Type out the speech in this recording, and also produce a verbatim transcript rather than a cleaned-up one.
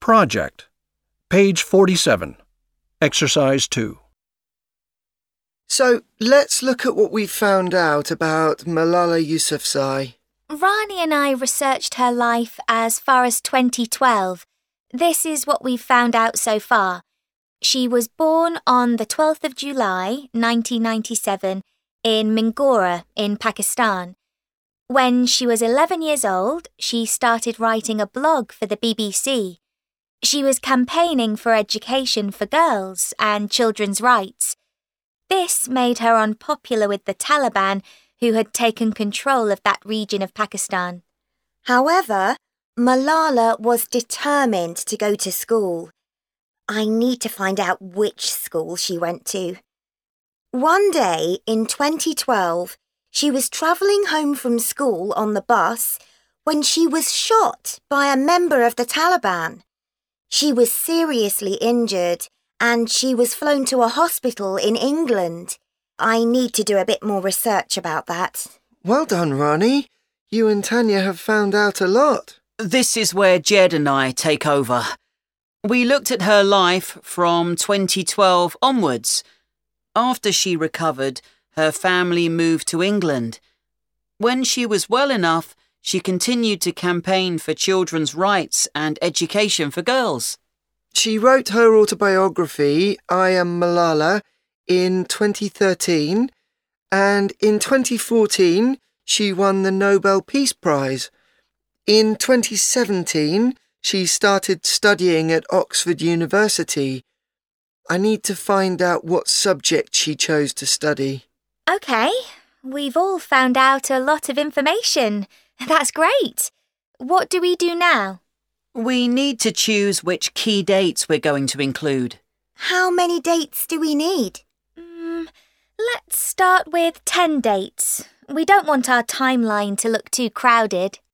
Project. Page forty-seven. Exercise two. So, let's look at what we found out about Malala Yousafzai. Rani and I researched her life as far as twenty twelve. This is what we've found out so far. She was born on the twelfth of July, nineteen ninety-seven, in Mingora in Pakistan. When she was eleven years old, she started writing a blog for the B B C. She was campaigning for education for girls and children's rights. This made her unpopular with the Taliban, who had taken control of that region of Pakistan. However, Malala was determined to go to school. I need to find out which school she went to. One day in twenty twelve, she was travelling home from school on the bus when she was shot by a member of the Taliban. She was seriously injured and she was flown to a hospital in England. I need to do a bit more research about that. Well done, Rani. You and Tanya have found out a lot. This is where Jed and I take over. We looked at her life from twenty twelve onwards. After she recovered, her family moved to England. When she was well enough, she continued to campaign for children's rights and education for girls. She wrote her autobiography, I Am Malala, in twenty thirteen, and in twenty fourteen she won the Nobel Peace Prize. In twenty seventeen, she started studying at Oxford University. I need to find out what subject she chose to study. OK, we've all found out a lot of information. That's great. What do we do now? We need to choose which key dates we're going to include. How many dates do we need? Mm, let's start with ten dates. We don't want our timeline to look too crowded.